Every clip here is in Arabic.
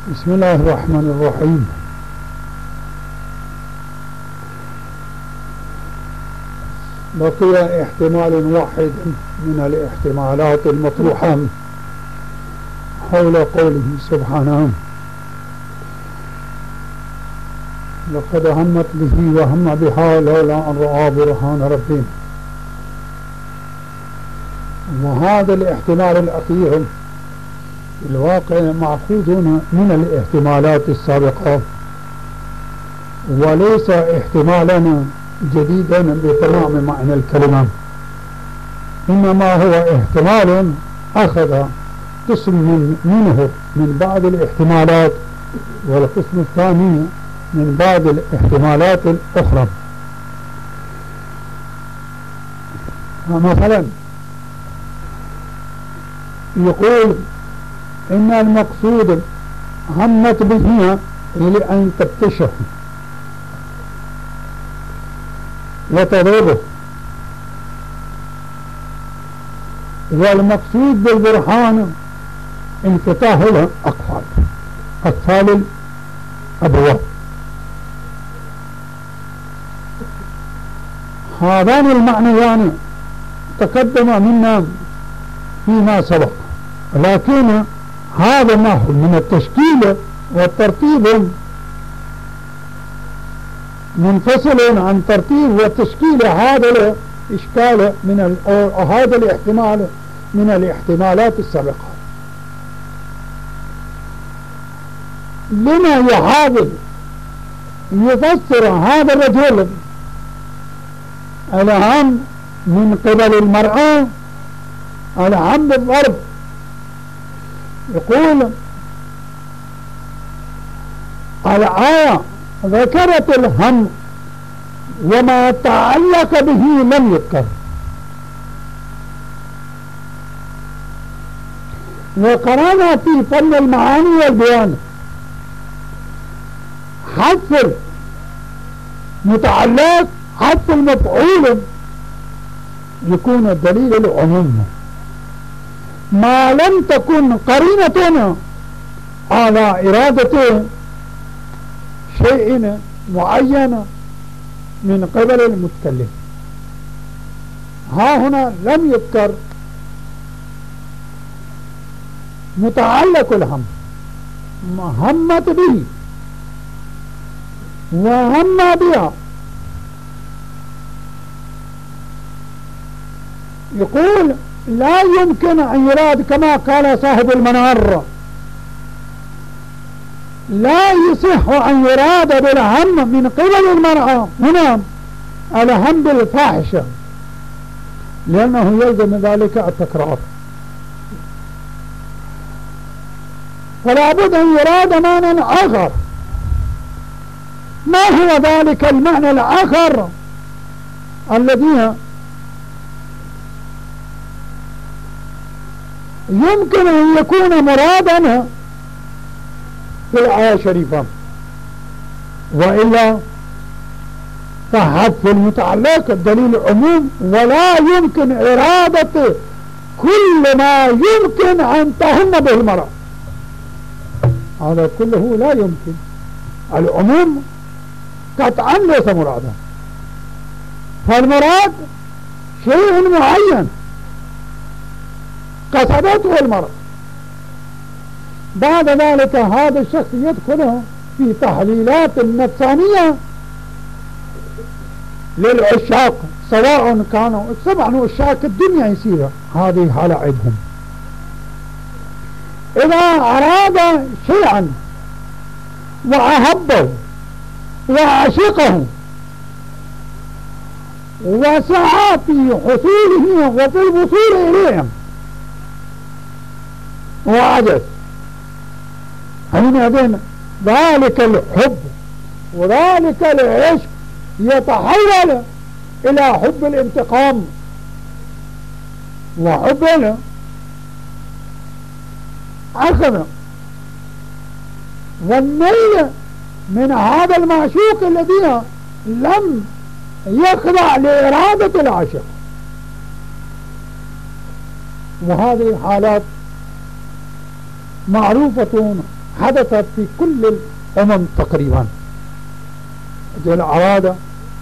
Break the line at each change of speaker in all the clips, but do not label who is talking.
بسم الله الرحمن الرحيم. بقي احتمال واحد من الاحتمالات المطروحة حول قوله سبحانه: لقد همت به وهم بها لولا أن رأى برهان ربه. وهذا الاحتمال الأخير في الواقع مأخوذ من الاحتمالات السابقة، وليس احتمالا جديدا بتمام معنى الكلمة، إنما هو احتمال أخذ قسم منه من بعض الاحتمالات، والقسم الثاني من بعض الاحتمالات الأخرى. مثلا يقول إن المقصود همت به لأن تبتشه وتضربه، والمقصود بالبرهان انفتاح أقفال الأبواب. هذان المعنيان تقدم منا فيما سبق، لكن هذا النحو من التشكيل والترتيب منفصل عن ترتيب وتشكيل هذا الإشكال أو هذا الاحتمال من الاحتمالات السابقة. لما يحاول يفسر هذا الرجل الهم من قبل المرأة الهم بالضرب، يقول الآية ذكرت الهم وما تعلق به لم يذكر، وقرأنا في فن المعاني والبيان حذف المتعلق حذف المفعول يكون الدليل العموم، ما لم تكن قرينة على إرادة شيء معين من قبل المتكلم. ها هنا لم يذكر متعلق الهم، همت به وهم بها. يقول لا يمكن أن يراد كما قال صاحب المنار، لا يصح أن يراد بالهم من قبل المرأة هنا الهم بالفاحشة، لأنه يلزم ذلك التكرار، فلا بد أن يراد معنى آخر. ما هو ذلك المعنى الآخر الذي يمكن أن يكون مرادا في الآية الشريفة؟ وإلا فحذف المتعلق الدليل عموم، ولا يمكن إرادة كل ما يمكن أن تهم به المرأة، هذا كله لا يمكن. العموم قطعا ليس مرادا، فالمراد شيء معين قصدته المرأة. بعد ذلك هذا الشخص يدخل في تحليلات النفسانية للعشاق، سواء كانوا طبعا عشاق الدنيا يصير هذه حالة عندهم. إذا أراد شيئا وأحبه وعشقه وسعى في حصوله وفي الوصول إليهم وعجز، حينئذ ذلك الحب وذلك العشق يتحول إلى حب الانتقام وحب الأخذ والنيل من هذا المعشوق الذي لم يخضع لإرادة العاشق. وهذه الحالات معروفة حدثت في كل الأمم تقريبا. رجل أراد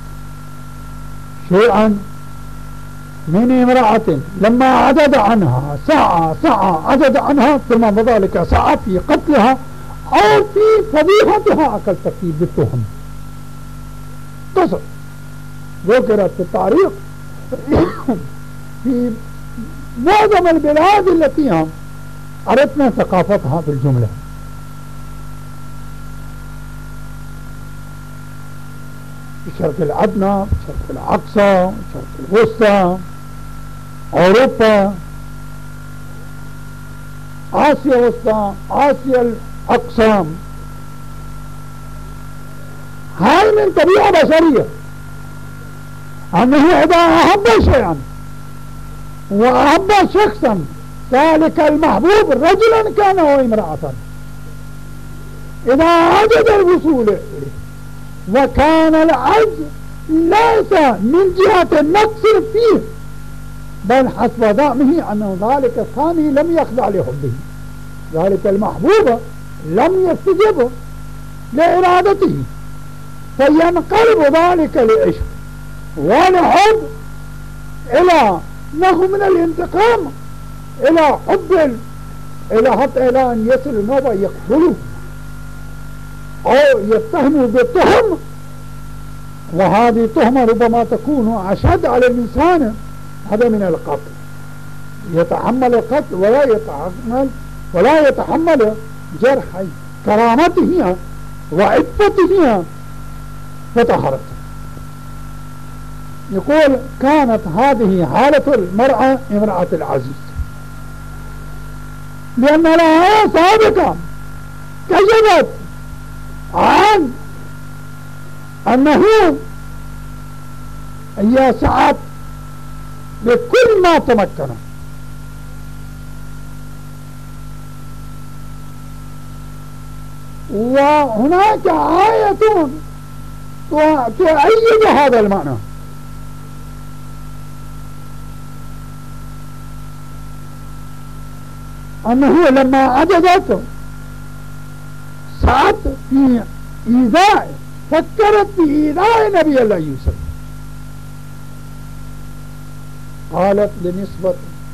شيئا من امرأة لما عدد عنها ساعة عدد عنها ثم بذلك ساعة في قتلها أو في فضيحتها أقل ترتيب بالتهم. قصر ذكرت في التاريخ في معظم البلاد التي هم عرفنا ثقافتها بالجملة. في الشرق الأدنى، في الشرق الأقصى، في الشرق الوسطى، أوروبا، آسيا الوسطى، آسيا الأقصى. هاي من طبيعة بشرية أنه إذا أحب شيئا وأحب شخصا ذلك المحبوب رجلا كان أو امرأة، إذا وجد الوصول إليه وكان العجز ليس من جهة النقص فيه بل حسب ظنه أنه ذلك الثاني لم يخضع لحبه، ذلك المحبوب لم يستجب لإرادته، فينقلب ذلك لعشق ولحب إلى نحو من الانتقام إلى حب إلى حتى إلى أن يصل نوبة يقتله أو يتهم بالتهم، وهذه التهمة ربما تكون أشد على الإنسان هذا من القتل، يتحمل القتل ولا يتحمل جرح كرامته وعفته وطهارته. يقول كانت هذه حالة المرأة امرأة العزيز لأن لها سابقا كشفت عن أنه هي سعت بكل ما تمكن، وهناك آية تؤيد هذا المعنى. أنه لما عجزت سعت في إيذاء، فكرت في إيذاء نبي الله يوسف، قالت لنسبة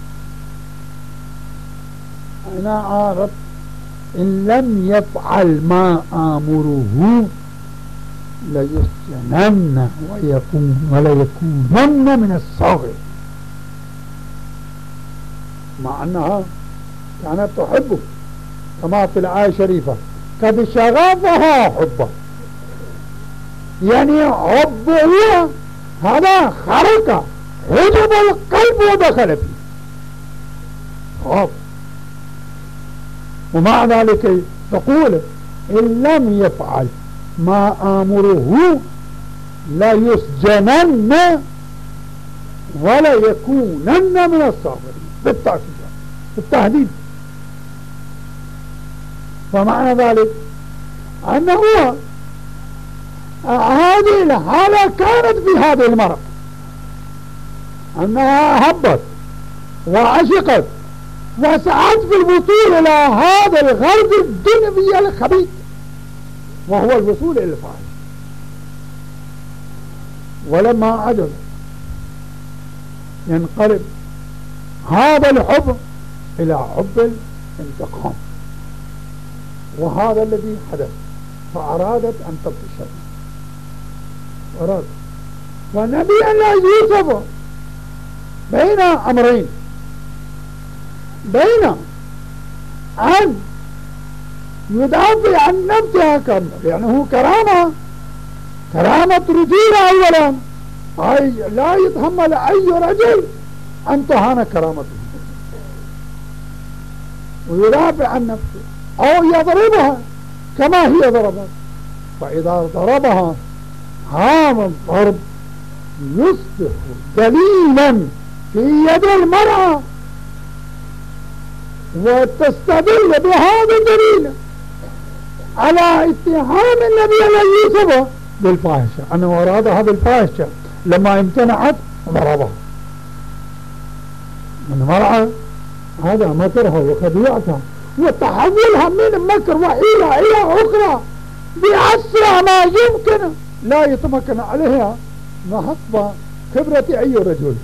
أنا أردت إن لم يفعل ما آمره ليسجنن وليكونن من الصاغرين، مع أنها كانت تحبه كما في الآية الشريفة قد شغفها حبه، يعني حبه هذا خرق حجب القلب ودخل فيه خاف، ومع ذلك تقول إن لم يفعل ما آمره ليسجنن وليكونن من الصاغرين بالتأكيد بالتهديد. فمعنى ذلك أنه هذه الحالة كانت في هذه المرأة أنها أحبت وعشقت وسعت في الوصول إلى هذا الغرض الدنيوي الخبيث وهو الوصول إلى الفاحشة، ولما عجز ينقلب هذا الحب إلى حب الانتقام، وهذا الذي حدث، فأرادت أن تبطش ونبي الله يوسف بين أمرين، بين أن يدافع عن نفسها لأنه كرامة رجل أولا، أي لا يتحمل أي رجل أن تهان كرامته، ويدافع عن نفسه أو يضربها كما هي ضربت، فإذا ضربها هذا الضرب يصبح دليلا في يد المرأة وتستدل بهذا الدليل على اتهام النبي يوسف بالفاحشة، أنه أرادها بالفاحشة لما امتنعت ضربها. المرأة هذا مكرها وخديعتها وتحولها من مكر وحيلة إلى أخرى بأسرع ما يمكن لا يتمكن عليها نحسب خبرة أي رجل.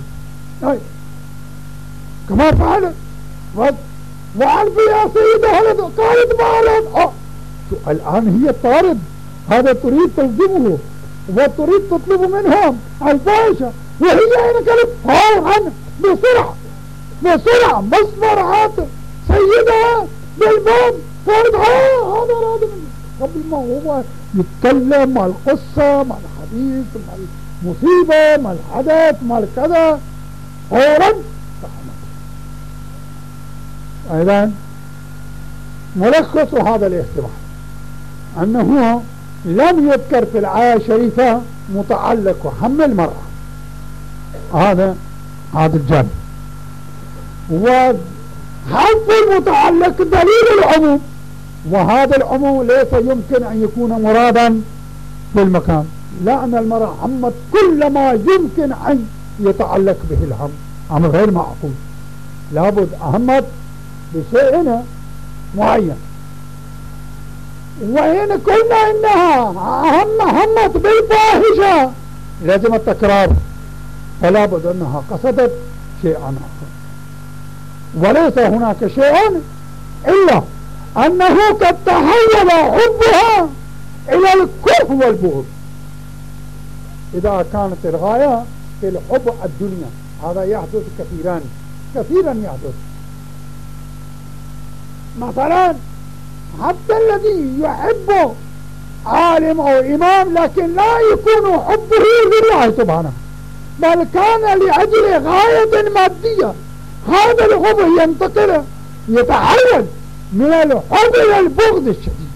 كما فعلت وألف يا سيدة قالت ما الآن هي طارد، هذا تريد تلزمه وتريد تطلب منهم الفاحشة، وهي إن كانت فورا بسرعة مصبرعات سيدها بالباب قالت هذا راد قبل ما هو يتكلم مع القصة مع الحديث مع المصيبة مع الحدث مع كذا فورا. أيضا ملخص هذا الاحتمال أنه لم يذكر في الآية الشريفة متعلق هم المرأة، هذا الجانب، وحذف المتعلق دليل العموم، وهذا العموم ليس يمكن أن يكون مرادا في المكان، لأن المرأة عمت كل ما يمكن أن يتعلق به الهم، أمر غير معقول، لابد أهمت بشيء معين. وإن قلنا إنها همت بالفاحشة لازم التكرار، فلا بد أنها قصدت شيئا آخر، وليس هناك شيء إلا أنه قد تحول حبها إلى الكره والبغض إذا كانت الغاية في الحب الدنيا. هذا يحدث كثيرا يحدث. مثلا حتى الذي يحب عالم أو إمام لكن لا يكون حبه لله سبحانه، بل كان لأجل غاية مادية، هذا الحب ينتقل يتحول من الحب إلى البغض الشديد.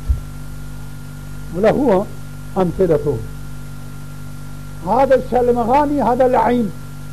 وله أمثلته، هذا الشلمغاني هذا اللعين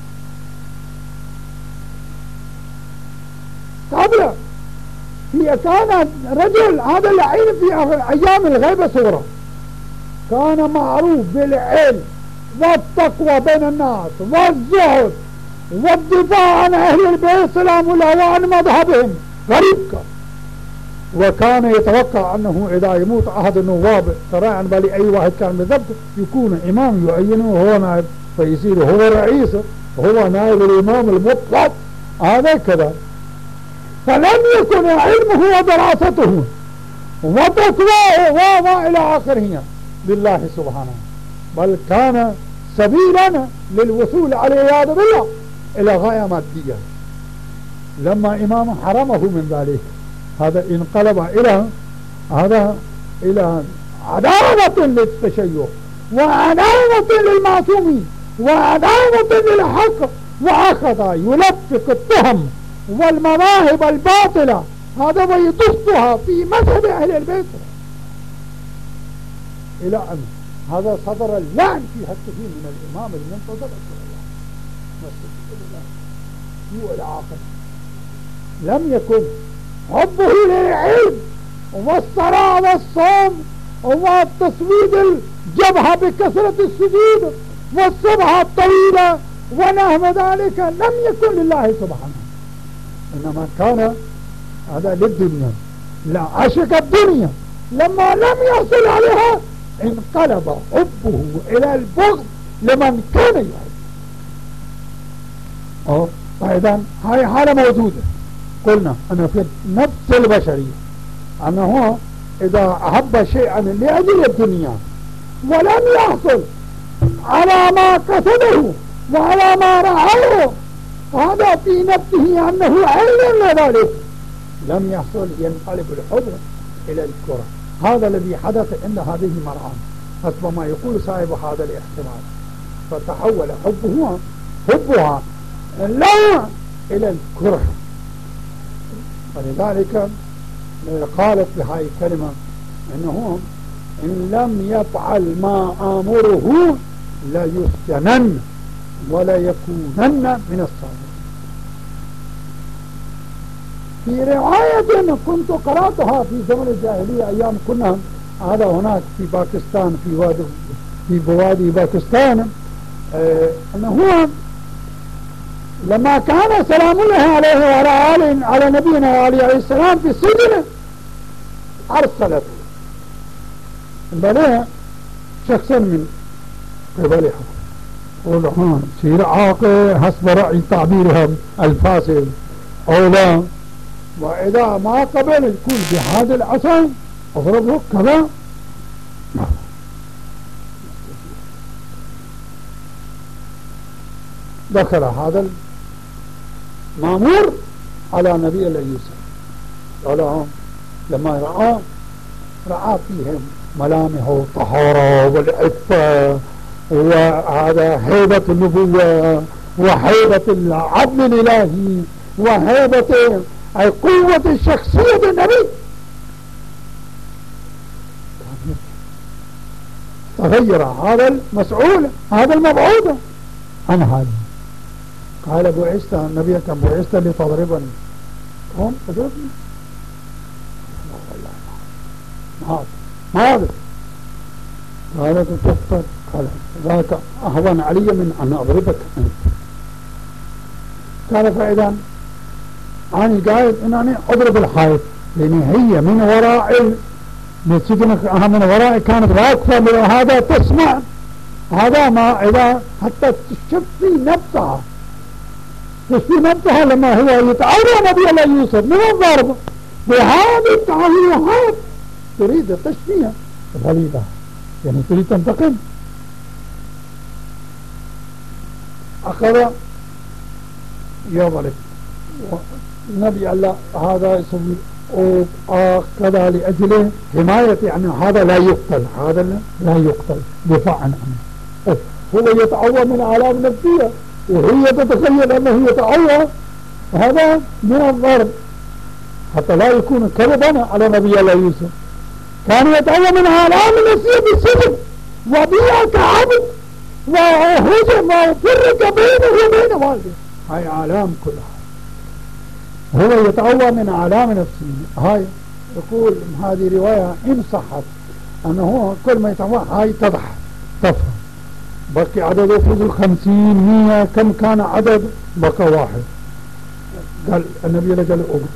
قبل هي كان رجل، هذا اللعين في أيام الغيبة صورة كان معروف بالعلم والتقوى بين الناس والزهد والدفاع عن أهل البيت سلام الله وعن مذهبهم، غريب كان. وكان يتوقع أنه إذا يموت أحد النواب سراعا بالي أي واحد كان بالضبط يكون إمام يعينه هو نائب، فيصير هو رئيس، هو نائب الإمام المطلق، هذا كذا. فلم يكن علمه ودراسته وتقواه وإلى آخره لله سبحانه، بل كان سبيلا للوصول عليه بالله إلى غاية مادية. لما إمام حرمه من ذلك هذا انقلب إلى عداوة للتشيع وعداوة للمعصومين وعداوة للحق، وأخذ يلفق التهم والمذاهب الباطلة هذا ويدسها في مذهب أهل البيت، إلى أن هذا صدر اللعن في حقه من الإمام المنتظر إلى آخره. لم يكن حبه للعلم والصلاة والصوم والتصويد الجبهة بكثرة السجود والصبحة الطويلة ونحو ذلك، لم يكن لله سبحانه، إنما كان هذا للدنيا، لا عشق الدنيا. لما لم يصل عليها انقلب حبه إلى البغض لمن كان يحب. فإذا هاي حالة موجودة. قلنا أنه في نفس البشرية أنه إذا أحب شيئا لأجل الدنيا ولم يحصل على ما قصده وعلى ما رأيه، هذا في نفسه أنه علم لذلك، لم يحصل ينقلب الحب إلى الكره. هذا الذي حدث عند هذه المرأة حسب ما يقول صاحب هذا الاحتمال، فتحول حبها لا إلى الكره. ولذلك قالت بهذه الكلمة إنه إن لم يفعل ما آمره لا يسجنن ولا يكونن من الصالحين. في رواية كنت قرأتها في زمن الجاهلية أيام كنا هذا هناك في باكستان في بوادي باكستان، أنه لما كان سلام الله عليه وعلى نبينا عليه السلام في السجن أرسلت بلى شخصا من قبلها قول سير عاقل حسب رأي تعبيرها الفاسد أو لا، وإذا ما قبل يكون بهذا العصا أضربه كذا. دخل هذا المأمور على نبي الله يوسف قال لما رأى فيهم ملامح الطهارة والعفة وهذا هيبة النبوة وهيبة العدل الإلهي وهيبة قوة شخصية النبي، تغير هذا المسؤول هذا المبعوث عن هذا. قال بعثت النبي كان بعثت لتضربني، قوم تضربني ما هذا قالت تقتل، قال ذاك أهون علي من أن أضربك أنت. قال فإذا أنا قاعد أنني أضرب الحائط، لأن هي من وراء مسجنك من وراء كانت واقفة هذا تسمع هذا ما إذا حتى تشفي نفسها لما هو يتعرض نبي الله يوسف من الضرب بهذه التعريضات تريد تشفيها غليظة، يعني تريد تنتقم. أخذ يضرب نبي الله هذا يسوي كذا لأجله حماية، يعني هذا لا يقتل، هذا لا يقتل دفاعا عنه. هو يتعوى من آلام نفسية وهي تتخيل أنه يتعوى، هذا من الضرب حتى لا يكون كذبا على نبي الله يوسف. كان يتعوى من آلام نفسية بالسجن وبيع كعبد وهجم وفرق بينه وبين والده، هاي آلام كلها هو يتعوى من آلام نفسه. هاي يقول هذه رواية إن صحت أنه كل ما يتعوى هاي تضح تفهم. بقي عدده فوق 50 100 كم كان عدد بقى واحد. قال النبي له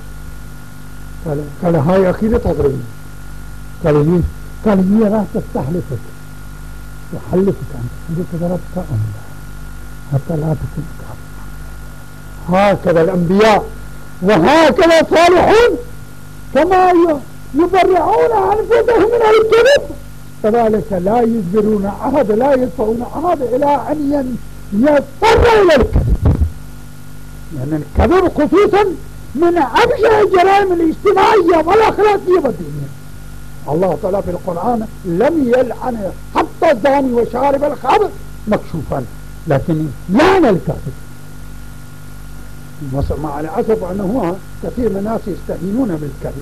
قال هاي أخيرا تضربني. قال هي راح تستحلفك تحلفك أنت ضربت أمها حتى لا تكون كافرا. هكذا الأنبياء وهكذا صالحون كما يبرعون أنفسهم من الكذب كذلك لا يجبرون أحد لا يدفعون أحد إلى أن يضطر إلى الكذب، لأن الكذب خصوصا من أبشع الجرائم الاجتماعية والأخلاقية والدينية. الله تعالى في القرآن لم يلعن حتى الزاني وشارب الخمر مكشوفا، لكن لعن الكذب. مع الأسف أنه كثير من الناس يستهينون بالكذب.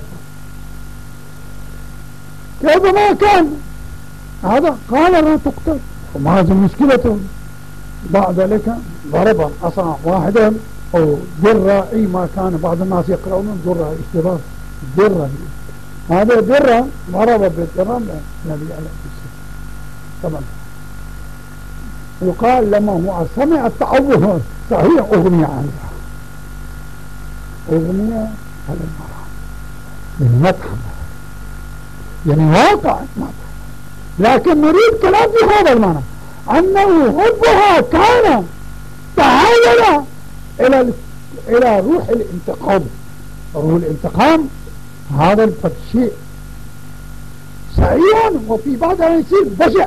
كيف ما كان هذا قال لا تقتل وما هذه مشكلته. بعد ذلك ضربا أصع واحدا أو درة أي ما كان بعض الناس يقرؤون درة اشتباه درة، هذا درة ضرب بالدرة النبي عليه الصلاة والسلام. يقال لما هو سمع التعوه صحيح أغني عنها أغنية على المرأة للمدح، يعني واقع مدح، لكن نريد كلام في هذا المعنى أنه حبها كان تحول إلى روح الانتقام. روح الانتقام هذا الشيء سريع وفي بعضها يصير بشع.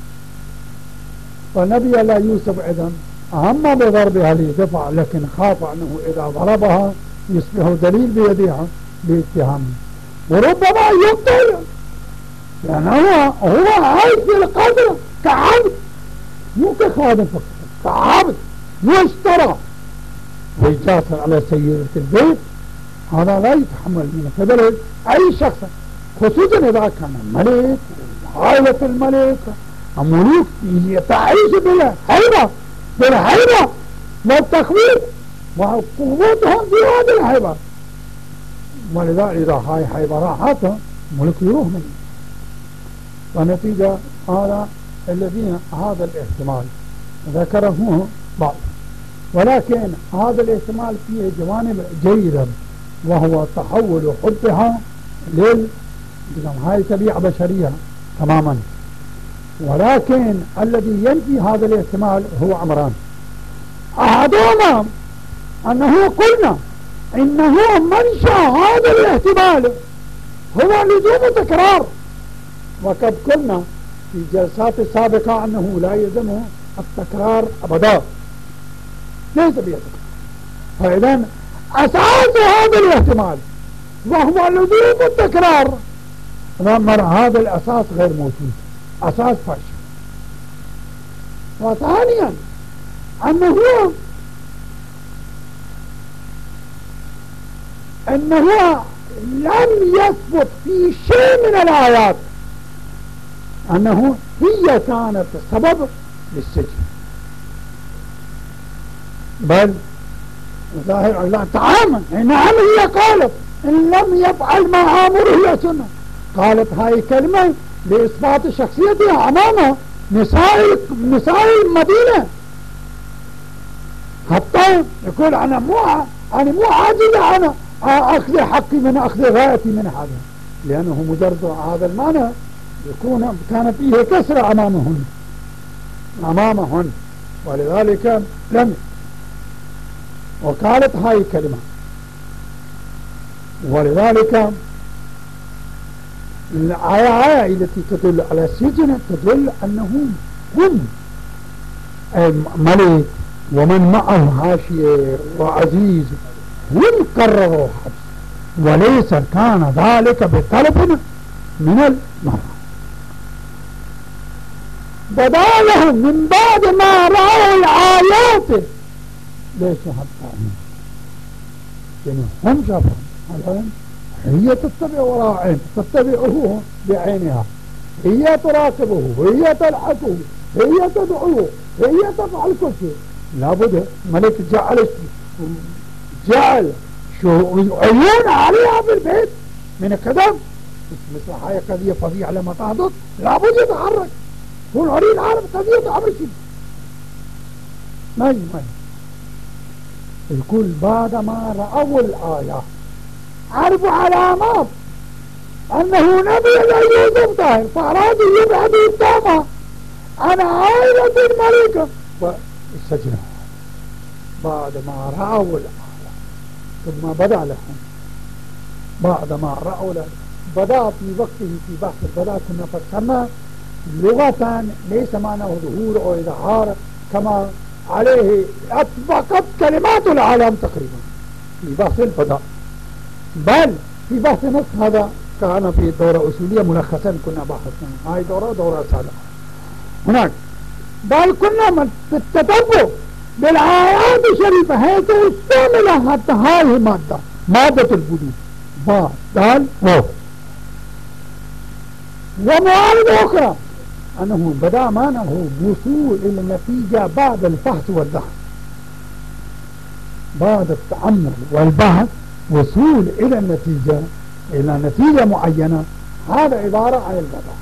فنبي الله يوسف إذن أهم بضربها لدفع، لكن خاف أنه إذا ضربها يصبح دليل بيدها باتهامه وربما يقتل، لأنه هو عايز في القدر كعبد مو كخادم فقط، كعبد يشترى ويجاسر على سيدة البيت. هذا لا يتحمل من قبل أي شخص، خصوصا إذا كان ملك وعائلة الملك الملوك تعيش بالهيبة والتخويف وقوتهم في هذه الهيبة، ولذا إذا هاي هيبة راحت ملك يروح منه. ونتيجة هذا الذين هذا الاحتمال ذكره بعض، ولكن هذا الاحتمال فيه جوانب جيدة، وهو تحول حبها هاي طبيعة بشرية تماما. ولكن الذي ينفي هذا الاحتمال هو أمران. أحدهما أنه قلنا إنه منشأ هذا الاحتمال هو لزوم تكرار، وقد قلنا في الجلسات السابقة أنه لا يلزمه التكرار أبدا، ليس بيتكرار. فإذا أساس هذا الاحتمال وهو لزوم التكرار، هذا الأساس غير موجود، أساس فاشل. وثانيا أنه لم يثبت في شيء من الآيات أنه هي كانت سبب للسجن، بل ظاهر الله تعالى نعم هي قالت إن لم يفعل ما آمره يسنه، قالت هاي كلمة لإثبات شخصيتها أمام نساء المدينة، حتى يقول أنا مو عاجزة أنا أخذ حقي من أخذ غايتي من هذا، لأنه مجرد هذا المعنى يكون كان فيه كسر أمامهن ولذلك لم. وقالت هاي كلمة، ولذلك الآية التي تدل على السجن تدل أنهم هم الملك ومن معه حاشية وعزيز هم قرروا الحبس، وليس كان ذلك بطلب من المرأة. بدا لهم من بعد ما رأوا الآيات ليش حتى يعني هم شافوا الآن هي تتبع وراء تتبعه بعينها، هي تراقبه، هي تلحقه، هي تدعوه، هي تفعل كل شيء. لابد ملك جعل عيون عليها في البيت من القدم، مثل هاي قضية فظيعة لما تحدث لابد يتحرك، هو العريض عالم قضية عمل شيء ما يقول بعدما رأوا الآيات عرفوا علامات أنه نبي يوسف طاهر، فأرادوا يبعدوا قدامه عن عائلة الملكة والسجن. بعدما رأوا الآيات ثم بدأ لهم، بعدما رأوا بدأ في وقته في بحث البدأ كنا فسرنا لغة ليس معناه ظهور أو إظهار كما عليه أطبقت كلمات العالم تقريبا في بحث البدأ، بل في بحث نص هذا كان في دورة أصولية ملخصا كنا بحثنا، هاي دورة سابقة هناك، بل كنا في التتبع بالآيات الشريفة حيث استعمل حتى هاي مادة الوجود با دال واو. ومعارضة أخرى أنه بدأ معناه وصول إلى النتيجة بعد الفحص والبحث، بعد التأمل والبحث وصول إلى النتيجة، إلى نتيجة معينة، هذا عبارة عن البدء.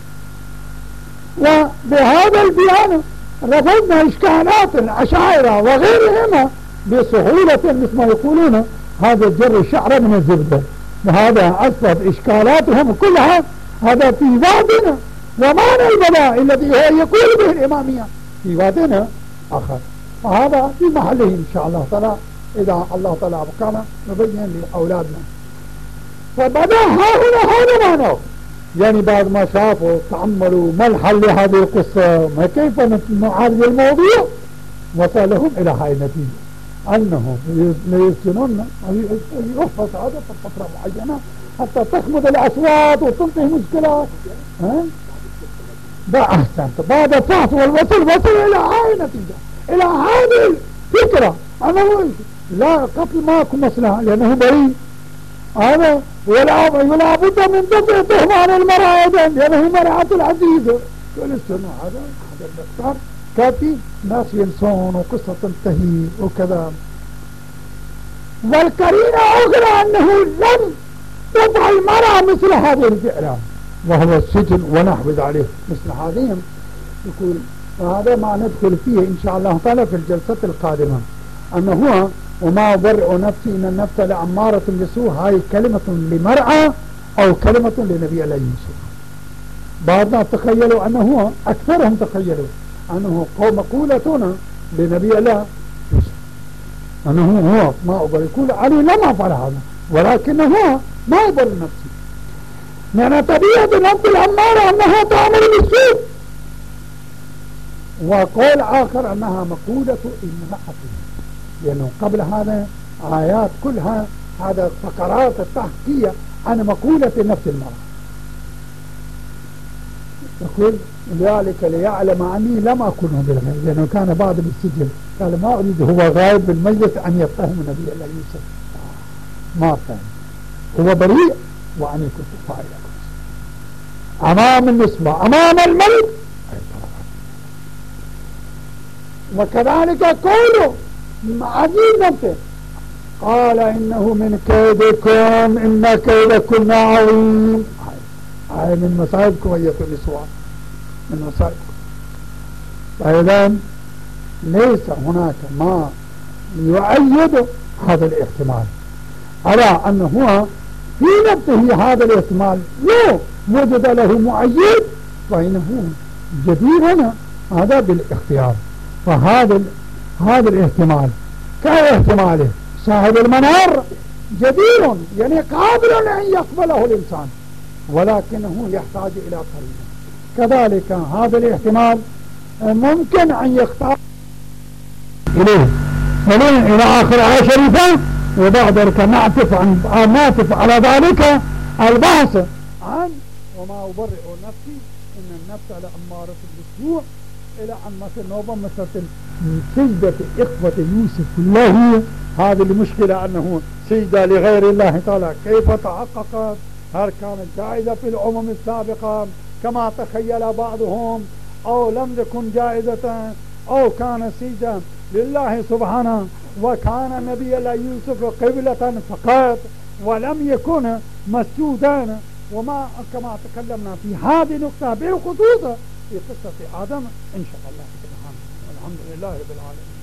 وبهذا البيان رفضنا إشكالات الأشاعرة وغيرهما بسهولة مثل ما يقولون هذا الجر الشعر من الزبدة، وهذا أسبب إشكالاتهم كلها هذا في وادنا، ومعنى البلاء الذي هو يقول به الإمامية في وادنا آخر، وهذا في محله إن شاء الله تعالى إذا الله تعالى أبقانا نبين لأولادنا. فبدأ هذا معناه، يعني بعد ما شافوا تأملوا ما الحل لهذه القصة، ما كيف نعالج الموضوع، وصلهم إلى هاي النتيجة أنهم يسجنون يحفظ هذا في فترة معينة حتى تخمد الأصوات وتنتهي مشكلات. أحسنت، بعد الفحص والوصل إلى هاي النتيجة، إلى هذه الفكرة أنه لا قتل معكم مصلحة لأنه بريء هذا، ولا بد من دفع تهمان المرأة لأنه مرأة العزيزة. كل السنة هذا الدكتور كافي ناس ينسون وقصة تنتهي وكذا. والقرينة أخرى أنه لم تفعل المرأة مثل هذه الفعلة وهو السجن ونحو ذلك مثل هذه. يقول وهذا ما ندخل فيه إن شاء الله تعالى في الجلسة القادمة، أنه هو وما أبرئ نفسي إن النفس لأمارة بالسوء، هاي كلمة لمرأة أو كلمة لنبي الله يوسف. بعضنا تخيلوا أنه أكثرهم تخيلوا أنه مقولة لنبي الله يوسف، أنه هو ما أقول يقول علي لم أفعل هذا، ولكنه هو ما أقول نفسي، لأن طبيعة النفس الأمارة أنها تعمل بالسوء. وقول آخر أنها مقولة امرأته، لأنه قبل هذا آيات كلها هذا فقرات التحكية عن مقولة نفس المرأة. يقول ذلك ليعلم عني لم أكن بالغيب، لأنه كان بعد بالسجن قال ما أريد هو غائب بالمجلس أن يتهم نبي الله يوسف، ما كان هو بريء وأني كنت فاعلا أمام النسبة أمام الملك. وكذلك قوله عزيز نفسه قال إنه من كيدكم إن كيدكم عظيم. هاي من مصائبكم أيها النسوان، من مصائبكم. فإذا ليس هناك ما يؤيد هذا الاحتمال على أنه هو في نفسه هذا الاحتمال لو وجد له مؤيد فإنه جدير هنا هذا بالاختيار. فهذا الاحتمال كاحتماله صاحب المنار جدير، يعني قابل أن يقبله الإنسان، ولكنه يحتاج إلى قرينة. كذلك هذا الاحتمال ممكن أن يختار إليه إلى آخر آية شريفة، وبعد ذلك نعطف على ذلك البحث عن وما أبرئ نفسي إن النفس لأمارة بالسوء، إلى أن مثل نوبة مثل سجدة إخوة يوسف الله. هذه المشكلة أنه سجدة لغير الله تعالى كيف تحققت؟ هل كانت جائزة في الأمم السابقة كما تخيل بعضهم، أو لم تكن جائزة، أو كان سجدة لله سبحانه وكان نبي الله يوسف قبلة فقط ولم يكن مسجودا. وما كما تكلمنا في هذه النقطة بالخصوص في قصة آدم إن شاء الله سبحانه. والحمد لله رب العالمين.